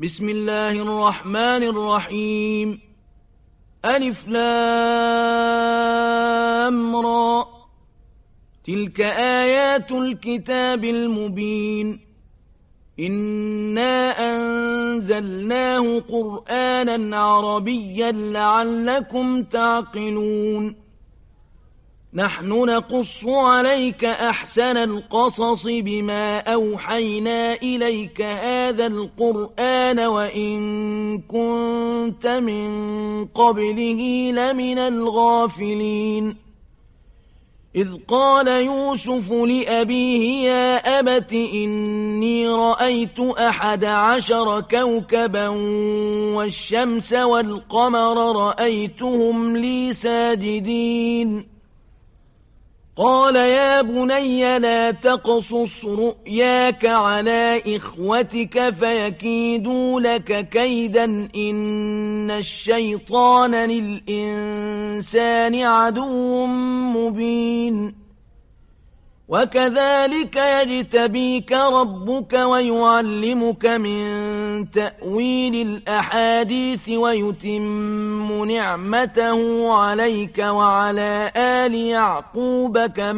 بسم الله الرحمن الرحيم ألف لام را تلك آيات الكتاب المبين إنا أنزلناه قرآنا عربيا لعلكم تعقلون نحن نقص عليك أحسن القصص بما أوحينا إليك هذا القرآن وإن كنت من قبله لمن الغافلين إذ قال يوسف لأبيه يا أبت إني رأيت 11 كوكبا والشمس والقمر رأيتهم لي ساجدين قال يا بني لا تقصص رؤياك على إخوتك فيكيدوا لك كيدا إن الشيطان للإنسان عدو مبين وكذلك يجتبيك ربك ويعلمك من تأويل الأحاديث ويتم نعمته عليك وعلى آل يعقوب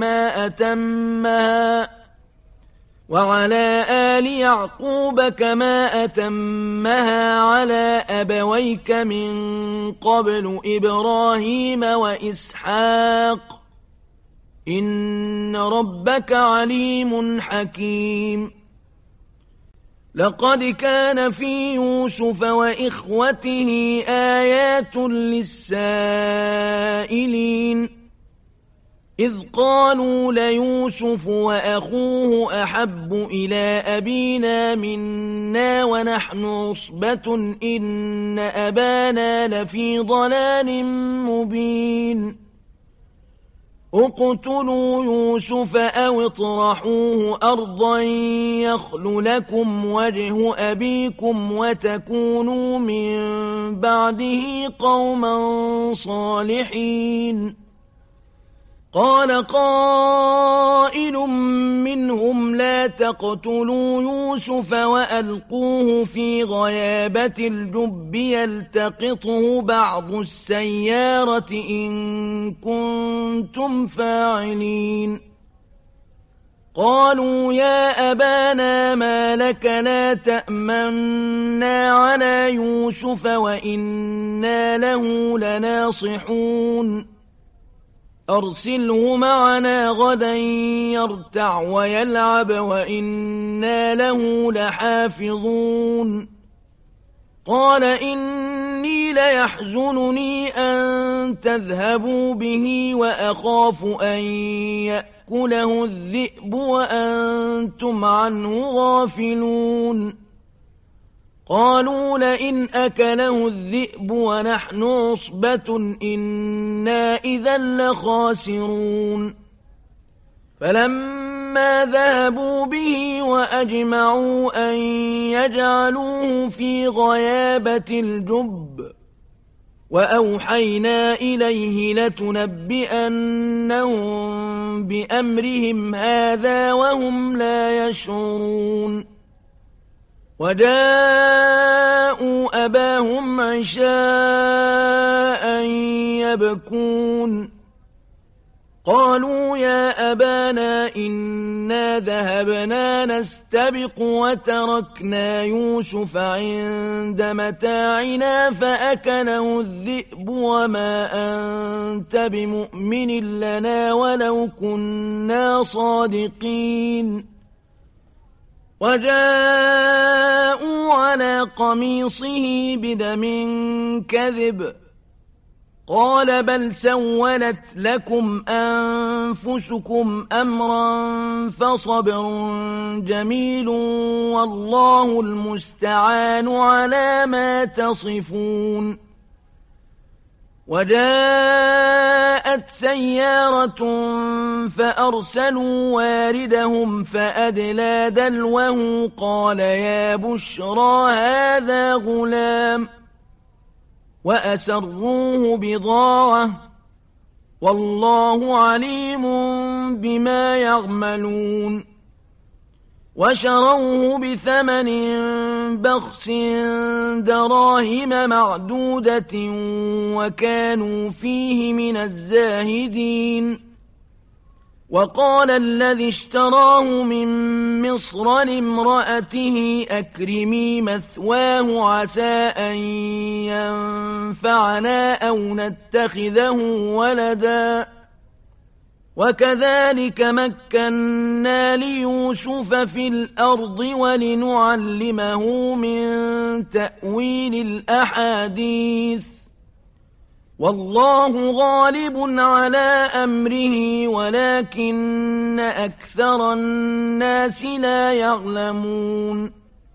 كما أتمها على أبويك من قبل إبراهيم وإسحاق إن ربك عليم حكيم لقد كان في يوسف وإخوته آيات للسائلين إذ قالوا ليوسف وأخوه أحب إلى أبينا منا ونحن عصبة إن أبانا لفي ضلال مبين اقتلوا يوسف أو اطرحوه أرضا يخل لكم وجه أبيكم وتكونوا من بعده قوما صالحين قال قائل منهم لا تقتلوا يوسف وألقوه في غيابة الجب يلتقطه بعض السيارة إن كنتم فاعلين قالوا يا أبانا ما لك لا تأمنا على يوسف وإنا له لناصحون أرسله معنا غدا يرتع ويلعب وإنا له لحافظون قال إني ليحزنني أن تذهبوا به وأخاف أن يأكله الذئب وأنتم عنه غافلون قالوا لئن أكله الذئب ونحن عصبة إنا إذا لخاسرون فلما ذهبوا به وأجمعوا أن يجعلوه في غيابة الجب وأوحينا إليه لتنبئنهم بأمرهم هذا وهم لا يشعرون وجاءوا أباهم عشاء يبكون قالوا يا أبانا إنا ذهبنا نستبق وتركنا يوسف عند متاعنا فأكله الذئب وما أنت بمؤمن لنا ولو كنا صادقين وجاءوا على قميصه بدم كذب قال بل سولت لكم أنفسكم أمرا فصبر جميل والله المستعان على ما تصفون وجاءت سيارة فأرسلوا واردهم فأدلى دلوه قال يا بشرى هذا غلام وأسروه بضاعة والله عليم بما يعملون وشروه بثمن بخس دراهم معدودة وكانوا فيه من الزاهدين. وقال الذي اشتراه من مصر لامرأته أكرمي مثواه عسى أن ينفعنا أو نتخذه ولدا. وكذلك مكنا ليوسف في الأرض ولنعلمه من تأويل الأحاديث والله غالب على أمره ولكن أكثر الناس لا يعلمون.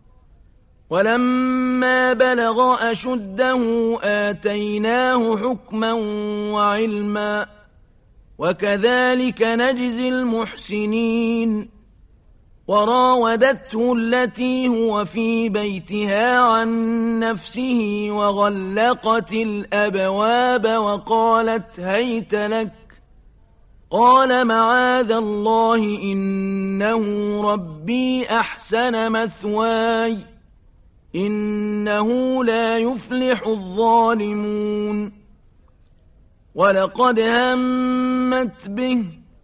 ولما بلغ أشده آتيناه حكما وعلما وكذلك نجزي المحسنين. وراودته التي هو في بيتها عن نفسه وغلقت الأبواب وقالت هيت لك. قال معاذ الله إنه ربي أحسن مثواي إنه لا يفلح الظالمون. ولقد همت به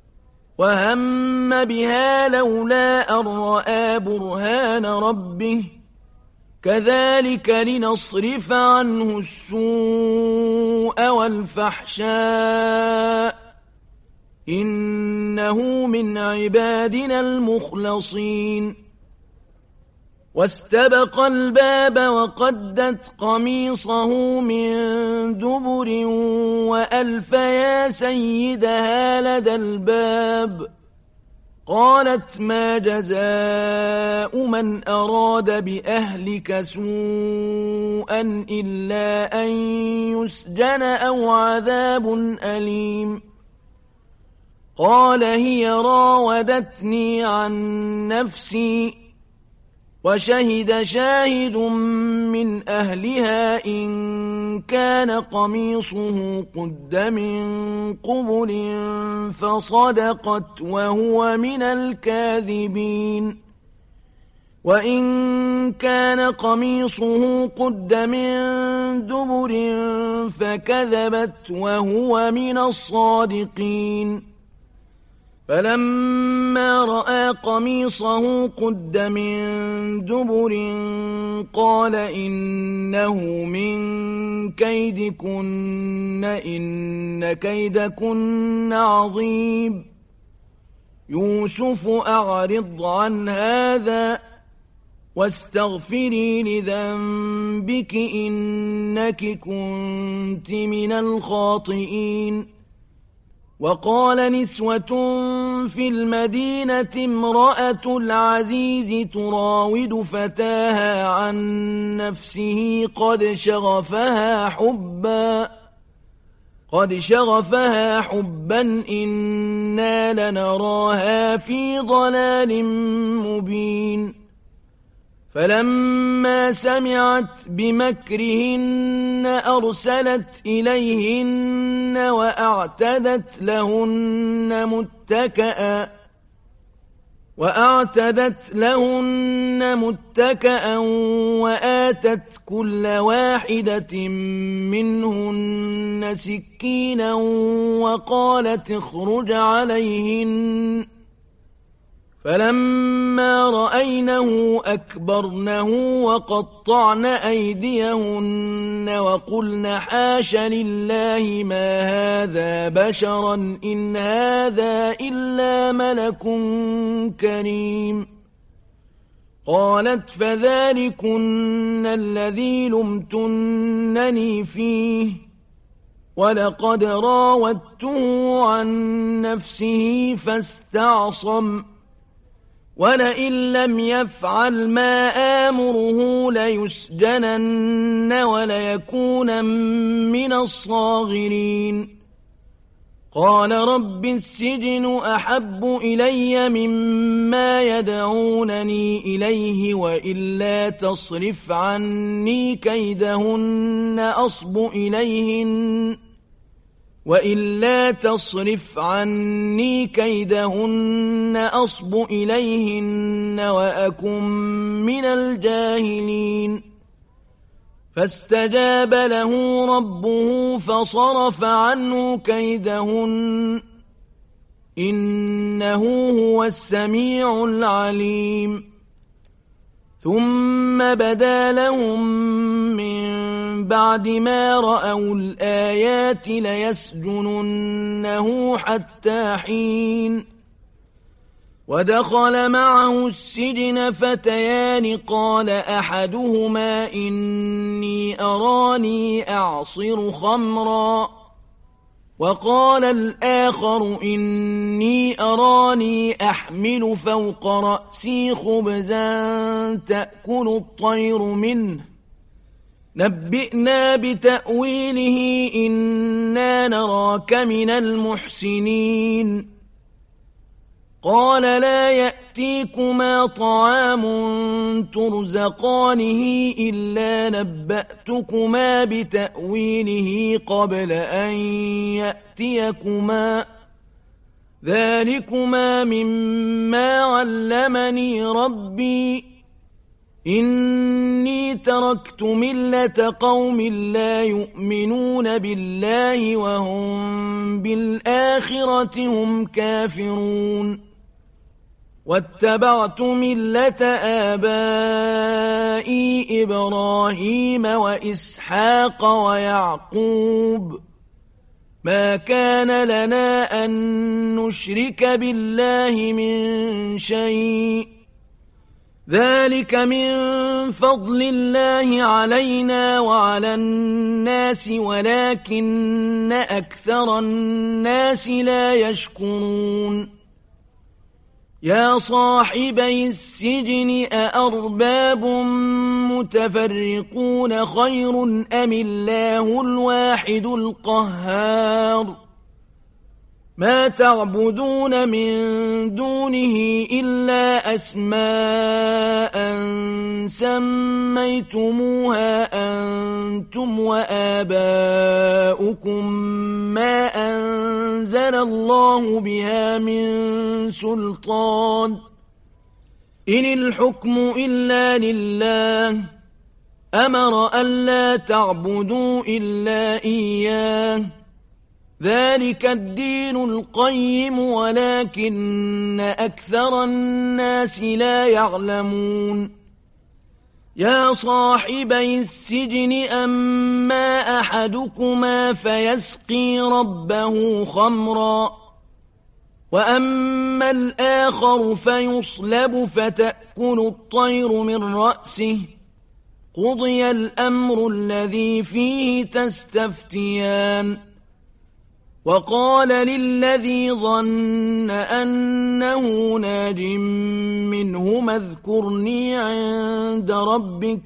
وهم بها لولا أن رأى برهان ربه كذلك لنصرف عنه السوء والفحشاء إنه من عبادنا المخلصين. واستبق الباب وقدت قميصه من دبر وألف يا سيدها لدى الباب. قالت ما جزاء من أراد بأهلك سوءا إلا أن يسجن أو عذاب أليم. قال هي راودتني عن نفسي وشهد شاهد من أهلها إن كان قميصه قد من قبل فصدقت وهو من الكاذبين. وإن كان قميصه قد من دبر فكذبت وهو من الصادقين. فلما رأى قميصه قد من دبر قال إنه من كيدكن إن كيدكن عظيم. يوسف أعرض عن هذا واستغفري لذنبك إنك كنت من الخاطئين. وقال نسوة في المدينة امرأة العزيز تراود فتاها عن نفسه قد شغفها حبا إنا لنراها في ضلال مبين. فلما سمعت بمكرهن أرسلت إليهن وأعتدت لهن متكأ وآتت كل واحدة منهن سكينا وقالت اخرج عليهن. فلما رأينه أكبرنه وقطعن أيديهن وقلن حاش لله ما هذا بشرا إن هذا إلا ملك كريم. قالت فذلكن الذي لمتنني فيه ولقد راودته عن نفسه فاستعصم ولئن لم يفعل ما آمره ليسجنن وليكون من الصاغرين. قال رب السجن أحب إلي مما يدعونني إليه وإلا تصرف عني كيدهن وإلا تصرف عني كيدهن أصب إليهن وأكن من الجاهلين فاستجاب له ربه فصرف عنه كيدهن إنه هو السميع العليم ثم بدا لهم من بعد ما رأوا الآيات ليسجننه حتى حين ودخل معه السجن فتيان قال أحدهما إني أراني أعصر خمرا وقال الآخر إني أراني أحمل فوق رأسي خبزا تأكل الطير منه نبئنا بتأويله إنا نراك من المحسنين قال لا يأتيكما طعام ترزقانه إلا نبأتكما بتأويله قبل أن يأتيكما ذلكما مما علمني ربي إني تركت ملة قوم لا يؤمنون بالله وهم بالآخرة هم كافرون واتبعت ملة آبائي إبراهيم وإسحاق ويعقوب ما كان لنا أن نشرك بالله من شيء ذلك من فضل الله علينا وعلى الناس ولكن أكثر الناس لا يشكرون يا صاحبي السجن أأرباب متفرقون خير أم الله الواحد القهار ما تعبدون من دونه إلا أسماء سميتموها أنتم وآباؤكم ما أنزل الله بها من سلطان إن الحكم إلا لله أمر ألا تعبدوا إلا إياه ذلك الدين القيم ولكن أكثر الناس لا يعلمون يا صاحبي السجن أما أحدكما فيسقي ربه خمرا وأما الآخر فيصلب فتأكل الطير من رأسه قضي الأمر الذي فيه تستفتيان وقال للذي ظن أنه ناج منهما اذكرني عند ربك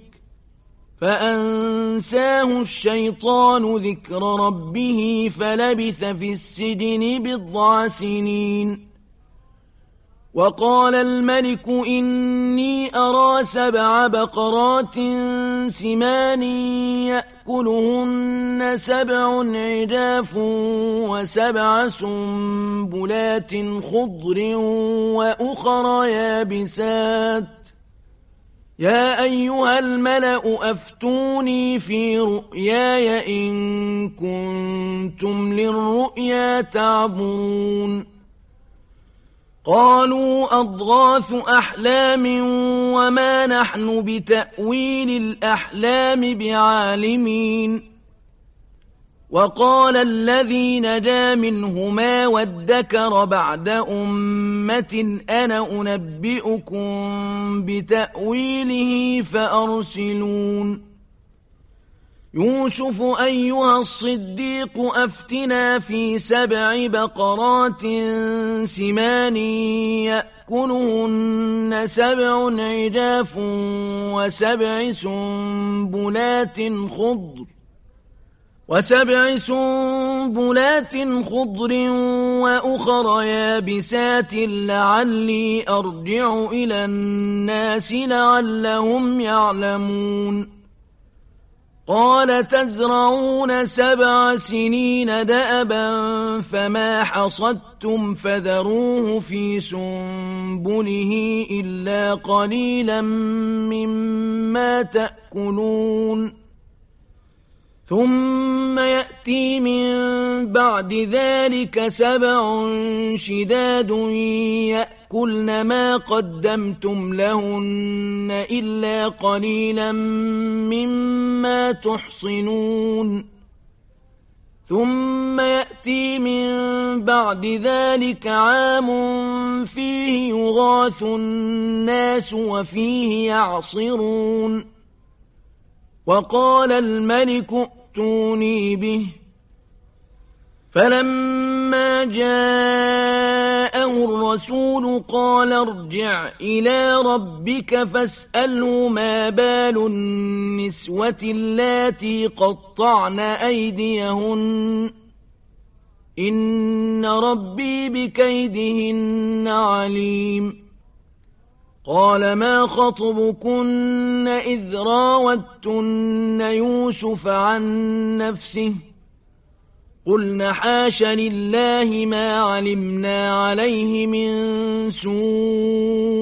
فأنساه الشيطان ذكر ربه فلبث في السجن بضع سنين وقال الملك إني أرى 7 بقرات سمان يأكلهن 7 عجاف و7 سنبلات خضر وأخر يابسات يا أيها الملأ أفتوني في رؤياي إن كنتم للرؤيا تعبرون قالوا أضغاث أحلام وما نحن بتأويل الأحلام بعالمين وقال الذي نجا منهما وادكر بعد أمة أنا أنبئكم بتأويله فأرسلون يوسف أيها الصديق أفتنا في 7 بقرات سمان يأكلهن 7 عجاف و7 سنبلات خضر وأخر يابسات لعلي أرجع إلى الناس لعلهم يعلمون قال تزرعون 7 سنين دأبا فما حصدتم فذروه في سنبله إلا قليلا مما تأكلون ثم يأتي من بعد ذلك 7 شداد يأكلن ما قدمتم لهن إلا قليلا مما تحصنون ثم يأتي من بعد ذلك عام فيه يغاث الناس وفيه يعصرون وقال الملك ائتوني به فلما جاءه الرسول قال ارجع إلى ربك فاسأله ما بال النسوة اللاتي قطعن أيديهن إن ربي بكيدهن عليم قال ما خطبكن إذ راوتن يوسف عن نفسه قلن حاش لله ما علمنا عليه من سوء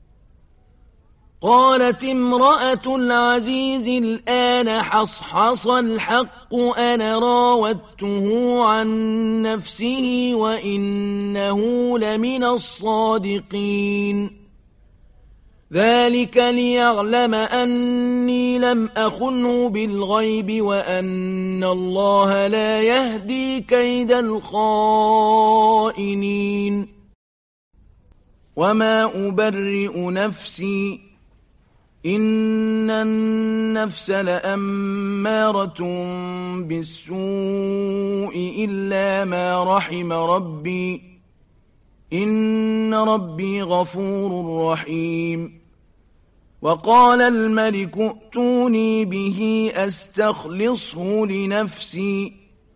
قالت امرأة العزيز الآن حصحص الحق أنا راودته عن نفسه وإنه لمن الصادقين ذلك ليعلم أني لم أخنه بالغيب وأن الله لا يهدي كيد الخائنين وما أبرئ نفسي إن النفس لأمارة بالسوء إلا ما رحم ربي إن ربي غفور رحيم وقال الملك ائتوني به أستخلصه لنفسي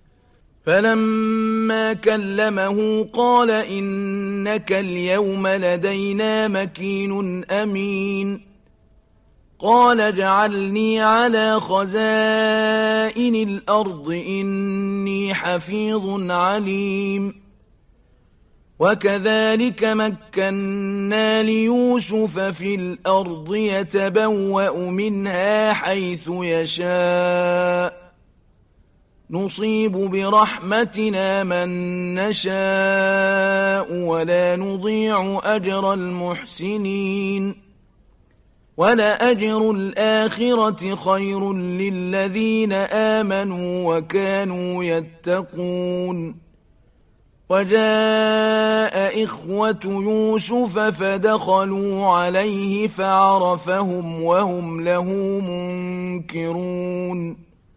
فلما كلمه قال إنك اليوم لدينا مكين أمين قال اجعلني على خزائن الأرض إني حفيظ عليم وكذلك مكنا ليوسف في الأرض يتبوأ منها حيث يشاء نصيب برحمتنا من نشاء ولا نضيع أجر المحسنين ولأجر الآخرة خير للذين آمنوا وكانوا يتقون وجاء إخوة يوسف فدخلوا عليه فعرفهم وهم له منكرون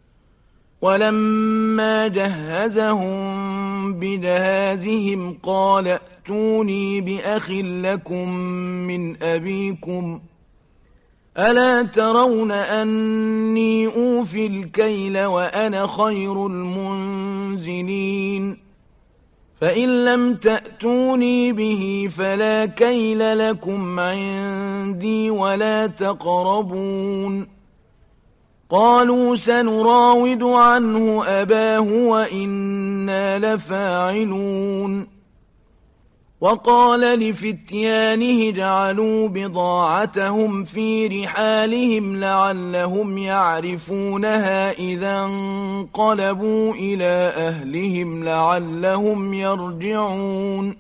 ولما جهزهم بجهازهم قال ائتوني بأخ لكم من أبيكم ألا ترون أني أوفي الكيل وأنا خير المنزلين فإن لم تأتوني به فلا كيل لكم عندي ولا تقربون قالوا سنراود عنه أباه وإنا لفاعلون وقال لفتيانه اجعلوا بضاعتهم في رحالهم لعلهم يعرفونها إذا انقلبوا إلى أهلهم لعلهم يرجعون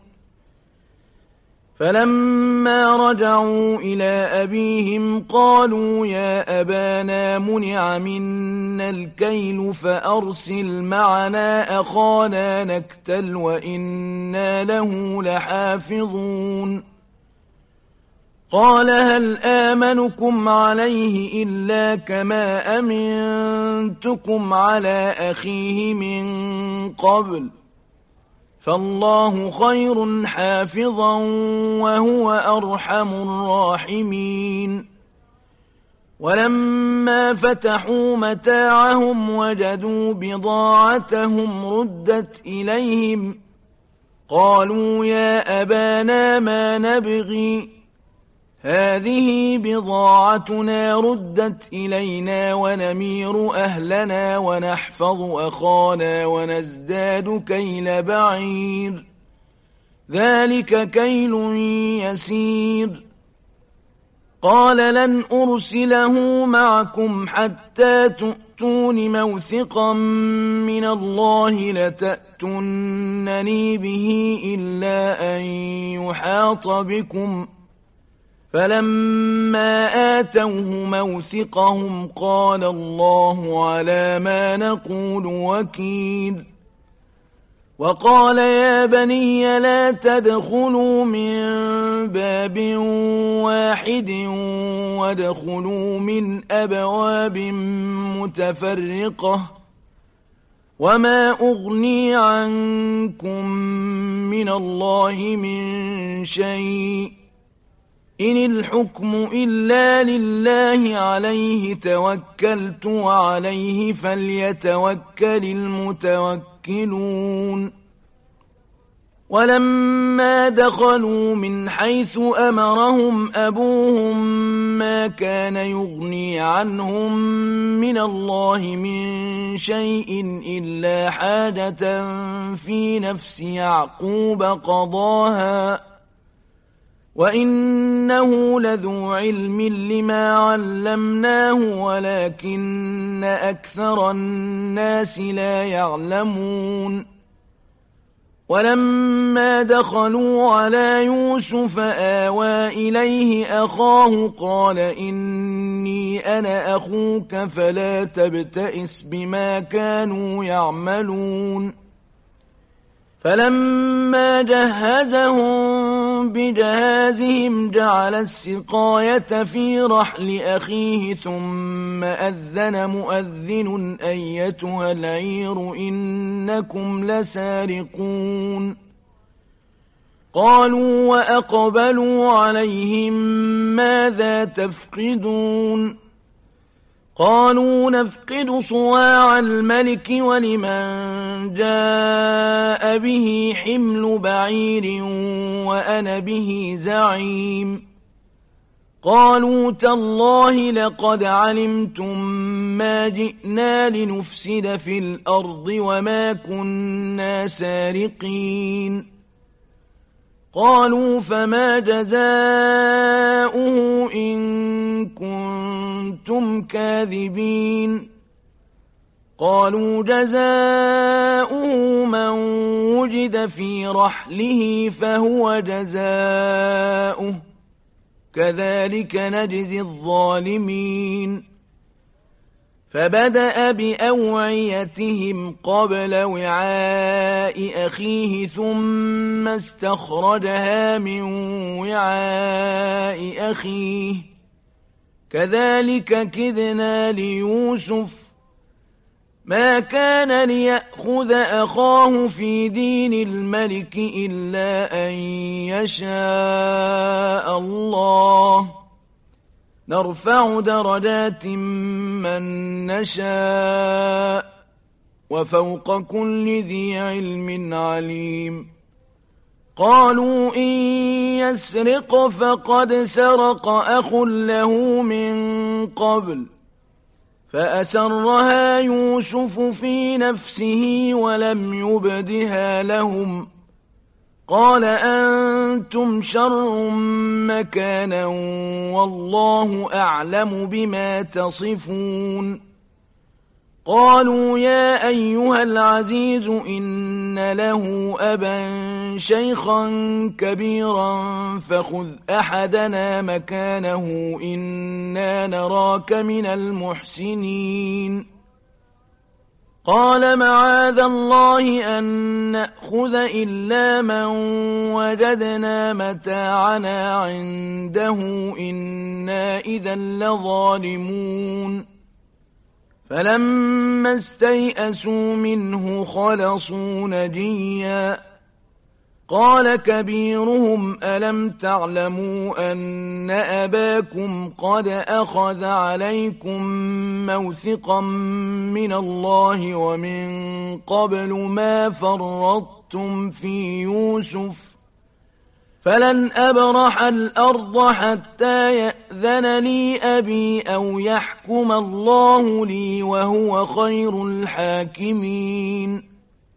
فلما رجعوا إلى أبيهم قالوا يا أبانا منع منا الكيل فأرسل معنا أخانا نكتل وإنا له لحافظون قال هل آمنكم عليه إلا كما أمنتكم على أخيه من قبل فالله خير حافظا وهو أرحم الراحمين ولما فتحوا متاعهم وجدوا بضاعتهم ردت إليهم قالوا يا أبانا ما نبغي هذه بضاعتنا ردت إلينا ونمير أهلنا ونحفظ أخانا ونزداد كيل بعير ذلك كيل يسير قال لن أرسله معكم حتى تؤتون موثقا من الله لتأتونني به إلا أن يحاط بكم فلما آتوه موثقهم قال الله على ما نقول وكيل وقال يا بني لا تدخلوا من باب واحد وادخلوا من أبواب متفرقة وما أغني عنكم من الله من شيء إن الحكم إلا لله عليه توكلت وعليه فليتوكل المتوكلون ولما دخلوا من حيث أمرهم أبوهم ما كان يغني عنهم من الله من شيء إلا حاجة في نفس يعقوب قضاها وإنه لذو علم لما علمناه ولكن أكثر الناس لا يعلمون ولما دخلوا على يوسف آوى إليه أخاه قال إني أنا أخوك فلا تبتئس بما كانوا يعملون فلما جهزهم بجهازهم جعل السقاية في رحل أخيه ثم أذن مؤذن أيتها العير إنكم لسارقون قالوا وأقبلوا عليهم ماذا تفقدون قالوا نفقد صواع الملك ولمن جاء به حمل بعير وأنا به زعيم قالوا تالله لقد علمتم ما جئنا لنفسد في الأرض وما كنا سارقين قالوا فما جزاؤه إن كنتم كاذبين قالوا جزاؤه من وجد في رحله فهو جزاؤه كذلك نجزي الظالمين فبدأ بأوعيتهم قبل وعاء أخيه ثم استخرجها من وعاء أخيه كذلك كدنا ليوسف ما كان ليأخذ أخاه في دين الملك إلا أن يشاء الله نرفع درجات من نشاء وفوق كل ذي علم عليم قالوا إن يسرق فقد سرق أخ له من قبل فأسرها يوسف في نفسه ولم يبدها لهم قال أنتم شر مكانا والله أعلم بما تصفون قالوا يا أيها العزيز إن له أبا شيخا كبيرا فخذ أحدنا مكانه إنا نراك من المحسنين قال معاذ الله أن نأخذ إلا من وجدنا متاعنا عنده إنا إذا لظالمون فلما استيئسوا منه خلصوا نجيا قال كبيرهم ألم تعلموا أن أباكم قد أخذ عليكم موثقا من الله ومن قبل ما فرطتم في يوسف فلن أبرح الأرض حتى يأذن لي أبي أو يحكم الله لي وهو خير الحاكمين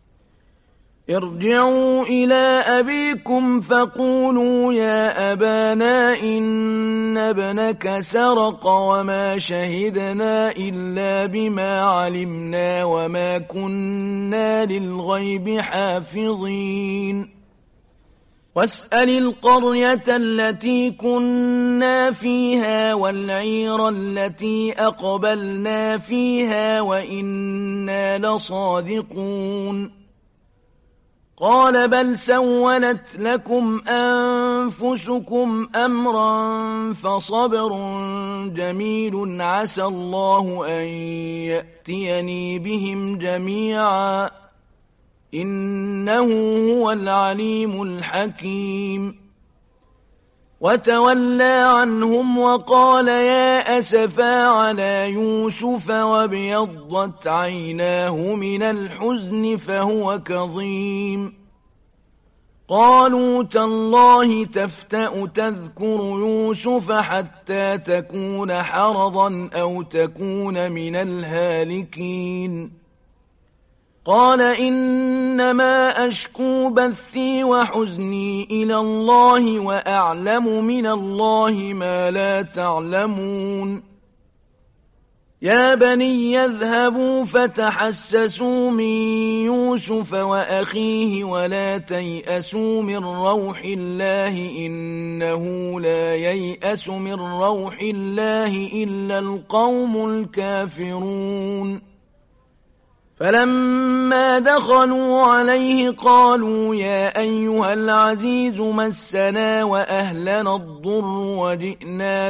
ارجعوا إلى أبيكم فقولوا يا أبانا إن ابنك سرق وما شهدنا إلا بما علمنا وما كنا للغيب حافظين واسأل القرية التي كنا فيها والعير التي أقبلنا فيها وإنا لصادقون قال بل سولت لكم أنفسكم أمرا فصبر جميل عسى الله أن يأتيني بهم جميعا إنه هو العليم الحكيم وتولى عنهم وقال يا أسفا على يوسف وابيضت عيناه من الحزن فهو كظيم قالوا تالله تفتأ تذكر يوسف حتى تكون حرضا أو تكون من الهالكين قال إنما أشكو بثي وحزني إلى الله وأعلم من الله ما لا تعلمون يا بني يذهبوا فتحسسوا من يوسف وأخيه ولا تيأسوا من روح الله إنه لا ييأس من روح الله إلا القوم الكافرون فلما دخلوا عليه قالوا يا أيها العزيز مسنا وأهلنا الضر وجئنا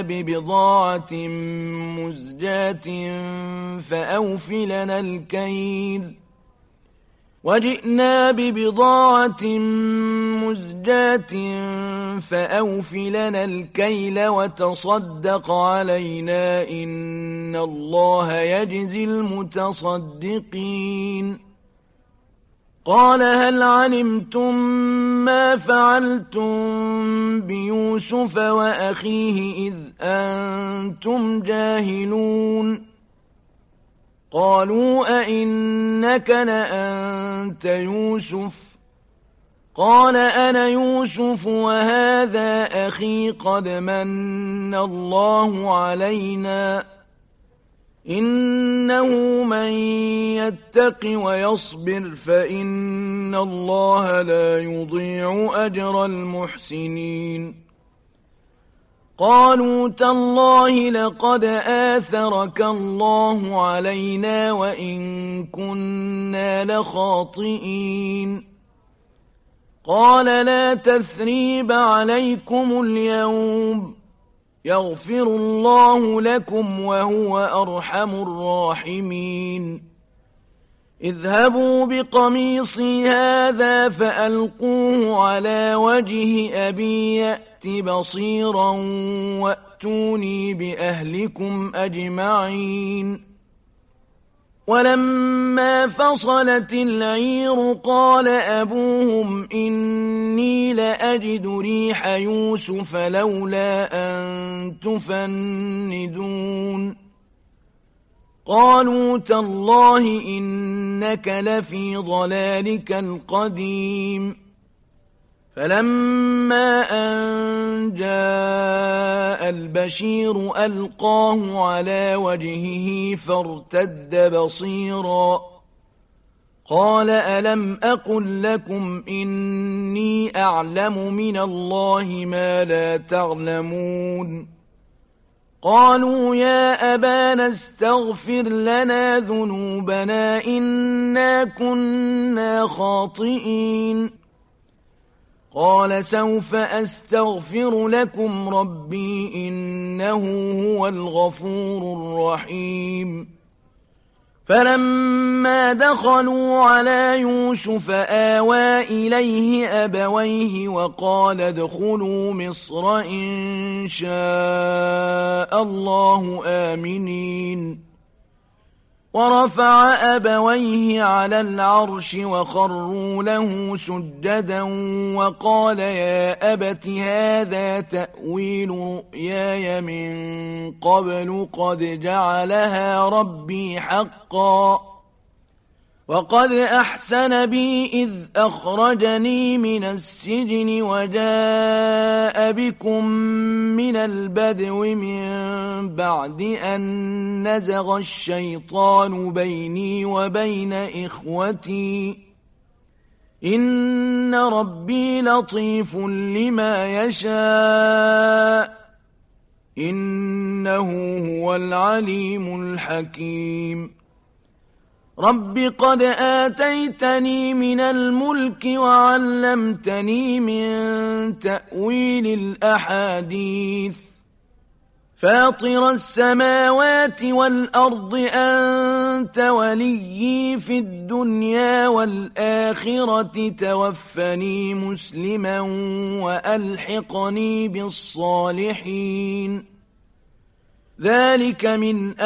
ببضاعة مزجاة فأوف لنا الكيل وتصدق علينا إن الله يجزي المتصدقين قال هل علمتم ما فعلتم بيوسف وأخيه إذ أنتم جاهلون قالوا أئنك لأنت يوسف قال أنا يوسف وهذا أخي قد من الله علينا إنه من يتق ويصبر فإن الله لا يضيع أجر المحسنين قالوا تالله لقد آثرك الله علينا وإن كنا لخاطئين قال لا تثريب عليكم اليوم يغفر الله لكم وهو أرحم الراحمين اذهبوا بقميصي هذا فألقوه على وجه أبي يأت بصيرا وأتوني بأهلكم أجمعين ولما فصلت العير قال أبوهم إني لأجد ريح يوسف لولا أن تفندون قالوا تالله إنك لفي ضلالك القديم فلما أن جاء البشير ألقاه على وجهه فارتد بصيرا قال ألم أقل لكم إني أعلم من الله ما لا تعلمون قالوا يا أبانا استغفر لنا ذنوبنا إنا كنا خاطئين قال سوف أستغفر لكم ربي إنه هو الغفور الرحيم فلما دخلوا على يوسف آوى إليه أبويه وقال ادخلوا مصر إن شاء الله آمنين ورفع أبويه على العرش وخروا له سجدا وقال يا أبت هذا تأويل رؤياي من قبل قد جعلها ربي حقا وقد أحسن بي إذ أخرجني من السجن وجاء بكم من البدو من بعد أن نزغ الشيطان بيني وبين إخوتي إن ربي لطيف لما يشاء إنه هو العليم الحكيم رب قد آتيتني من الملك وعلمتني من تأويل الأحاديث فاطر السماوات والأرض أنت وليي في الدنيا والآخرة توفني مسلما وألحقني بالصالحين ذلك من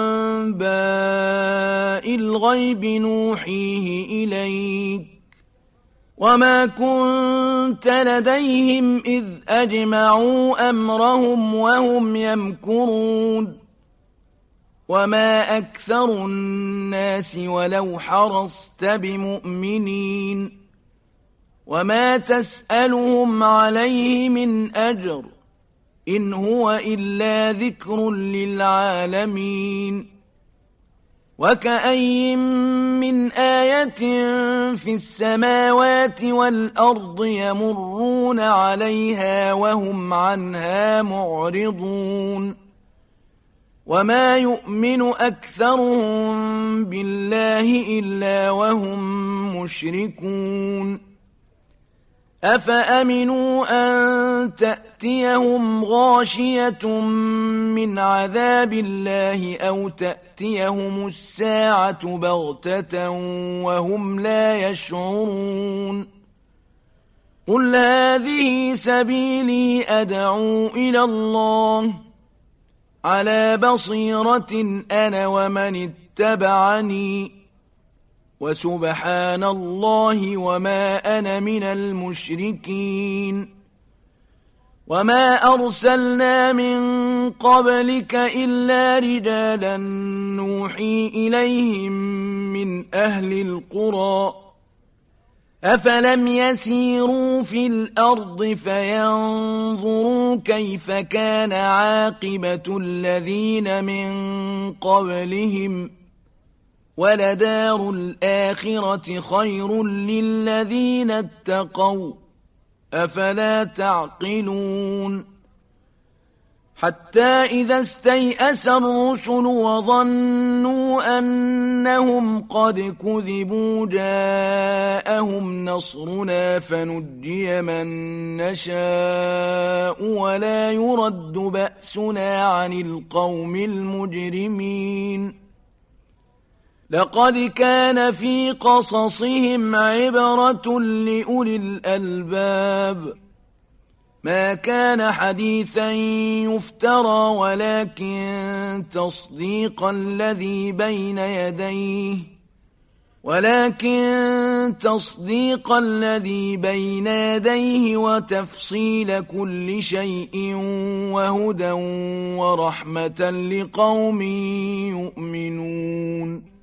أنباء الغيب نوحيه إليك وما كنت لديهم إذ أجمعوا أمرهم وهم يمكرون وما أكثر الناس ولو حرصت بمؤمنين وما تسألهم عليه من أجر إن هو إلا ذكر للعالمين وكأي من آية في السماوات والأرض يمرون عليها وهم عنها معرضون وما يؤمن أكثرهم بالله إلا وهم مشركون أفأمنوا أن تأتيهم غاشية من عذاب الله أو تأتيهم الساعة بغتة وهم لا يشعرون قل هذه سبيلي أدعو إلى الله على بصيرة أنا ومن اتبعني وسبحان الله وما أنا من المشركين وما أرسلنا من قبلك إلا رجالا نوحي إليهم من أهل القرى أفلم يسيروا في الأرض فينظروا كيف كان عاقبة الذين من قبلهم ولدار الآخرة خير للذين اتقوا أفلا تعقلون حتى إذا استيأس الرسل وظنوا أنهم قد كذبوا جاءهم نصرنا فنجي من نشاء ولا يرد بأسنا عن القوم المجرمين لقد كان في قصصهم عبرة لأولي الألباب ما كان حديثا يفترى ولكن تصديق الذي بين يديه وتفصيل كل شيء وهدى ورحمة لقوم يؤمنون